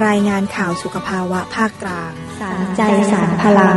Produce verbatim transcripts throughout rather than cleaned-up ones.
รายงานข่าวสุขภาวะภาคกลางสารใจสารพลัง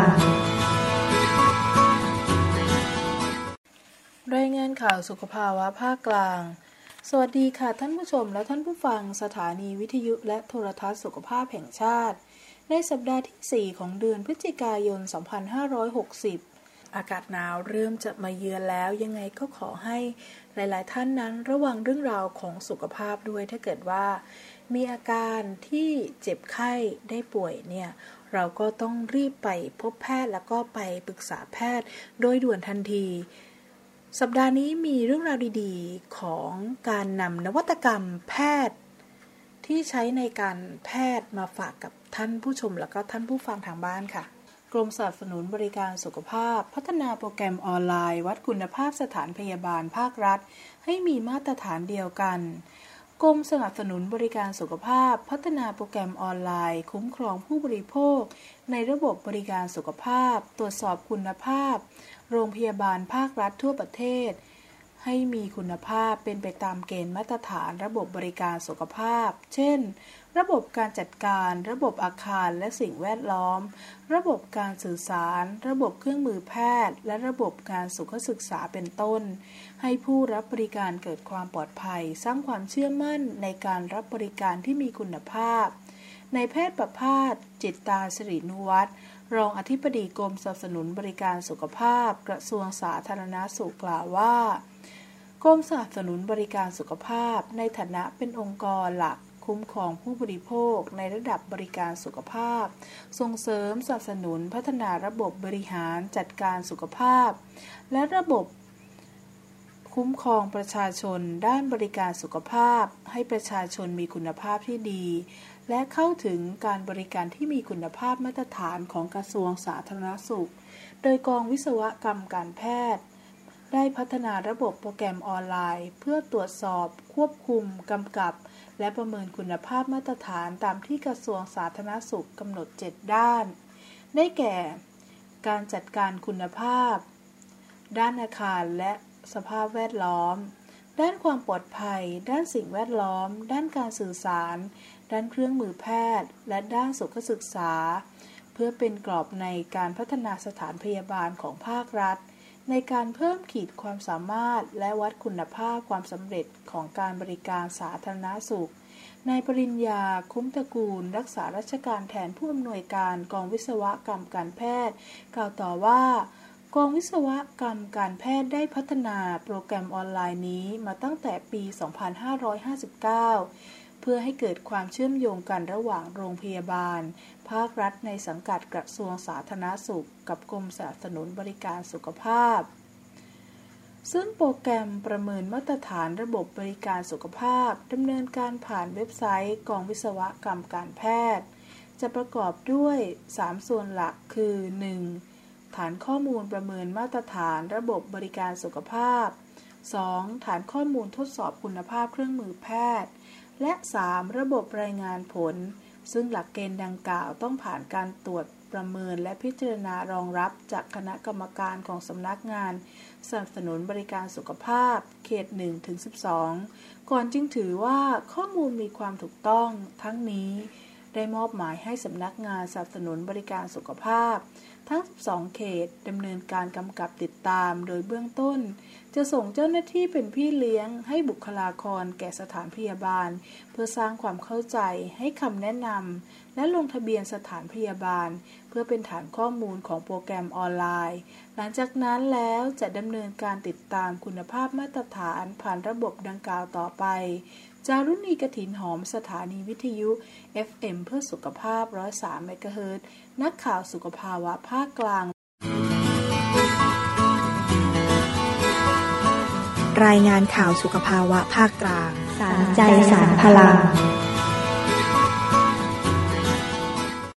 รายงานข่าวสุขภาวะภาคกลางสวัสดีค่ะท่านผู้ชมและท่านผู้ฟังสถานีวิทยุและโทรทัศน์สุขภาพแห่งชาติในสัปดาห์ที่สี่ของเดือนพฤศจิกายนสองพันห้าร้อยหกสิบอากาศหนาวเริ่มจะมาเยือนแล้วยังไงก็ขอให้หลายๆท่านนั้นระวังเรื่องราวของสุขภาพด้วยถ้าเกิดว่ามีอาการที่เจ็บไข้ได้ป่วยเนี่ยเราก็ต้องรีบไปพบแพทย์แล้วก็ไปปรึกษาแพทย์โดยด่วนทันทีสัปดาห์นี้มีเรื่องราวดีๆของการนำนวัตกรรมแพทย์ที่ใช้ในการแพทย์มาฝากกับท่านผู้ชมแล้วก็ท่านผู้ฟังทางบ้านค่ะกรมสนับสนุนบริการสุขภาพพัฒนาโปรแกรมออนไลน์วัดคุณภาพสถานพยาบาลภาครัฐให้มีมาตรฐานเดียวกันกรมสนับสนุนบริการสุขภาพพัฒนาโปรแกรมออนไลน์คุ้มครองผู้บริโภคในระบบบริการสุขภาพตรวจสอบคุณภาพโรงพยาบาลภาครัฐทั่วประเทศให้มีคุณภาพเป็นไปตามเกณฑ์มาตรฐานระบบบริการสุขภาพเช่นระบบการจัดการระบบอาคารและสิ่งแวดล้อมระบบการสื่อสารระบบเครื่องมือแพทย์และระบบการสุขศึกษาเป็นต้นให้ผู้รับบริการเกิดความปลอดภัยสร้างความเชื่อมั่นในการรับบริการที่มีคุณภาพนายแพทย์ประภาสจิตตาสิรินุวัฒน์รองอธิบดีกรมสนับสนุนบริการสุขภาพกระทรวงสาธารณสุขกล่าวว่ากรมสนับสนุนบริการสุขภาพในฐานะเป็นองค์กรหลักคุ้มครองผู้บริโภคในระดับบริการสุขภาพส่งเสริมสนับสนุนพัฒนาระบบบริหารจัดการสุขภาพและระบบคุ้มครองประชาชนด้านบริการสุขภาพให้ประชาชนมีคุณภาพที่ดีและเข้าถึงการบริการที่มีคุณภาพมาตรฐานของกระทรวงสาธารณสุขโดยกองวิศวกรรมการแพทย์ได้พัฒนาระบบโปรแกรมออนไลน์เพื่อตรวจสอบควบคุมกำกับและประเมินคุณภาพมาตรฐานตามที่กระทรวงสาธารณสุขกำหนดเจ็ดด้านได้แก่การจัดการคุณภาพด้านอาคารและสภาพแวดล้อมด้านความปลอดภัยด้านสิ่งแวดล้อมด้านการสื่อสารด้านเครื่องมือแพทย์และด้านสุขศึกษาเพื่อเป็นกรอบในการพัฒนาสถานพยาบาลของภาครัฐในการเพิ่มขีดความสามารถและวัดคุณภาพความสำเร็จของการบริการสาธารณสุขนายปริญญาคุ้มตระกูลรักษาราชการแทนผู้อำนวยการกองวิศวกรรมการแพทย์กล่าวต่อว่ากองวิศวกรรมการแพทย์ได้พัฒนาโปรแกรมออนไลน์นี้มาตั้งแต่ปี สองพันห้าร้อยห้าสิบเก้า เพื่อให้เกิดความเชื่อมโยงกันระหว่างโรงพยาบาลภาครัฐในสังกัดกระทรวงสาธารณสุขกับกรมสนับสนุนบริการสุขภาพซึ่งโปรแกรมประเมินมาตรฐานระบบบริการสุขภาพดำเนินการผ่านเว็บไซต์กองวิศวกรรมการแพทย์จะประกอบด้วยสามส่วนหลักคือ หนึ่งฐานข้อมูลประเมินมาตรฐานระบบบริการสุขภาพ สอง ฐานข้อมูลทดสอบคุณภาพเครื่องมือแพทย์และ สาม ระบบรายงานผลซึ่งหลักเกณฑ์ดังกล่าวต้องผ่านการตรวจประเมินและพิจารณารองรับจากคณะกรรมการของสำนักงานสนับสนุนบริการสุขภาพเขต หนึ่งถึงสิบสอง ก่อนจึงถือว่าข้อมูลมีความถูกต้องทั้งนี้ได้มอบหมายให้สำนักงานสนับสนุนบริการสุขภาพทั้งสิบสองเขตดำเนินการกำกับติดตามโดยเบื้องต้นจะส่งเจ้าหน้าที่เป็นพี่เลี้ยงให้บุคลากรแก่สถานพยาบาลเพื่อสร้างความเข้าใจให้คำแนะนำและลงทะเบียนสถานพยาบาลเพื่อเป็นฐานข้อมูลของโปรแกรมออนไลน์หลังจากนั้นแล้วจะดำเนินการติดตามคุณภาพมาตรฐานผ่านระบบดังกล่าวต่อไปจารุณีกฐินหอมสถานีวิทยุ เอฟ เอ็ม เพื่อสุขภาพ หนึ่งร้อยสาม เมกะเฮิรตซ์นักข่าวสุขภาวะภาคกลางรายงานข่าวสุขภาวะภาคกลางสารใจสารพลัง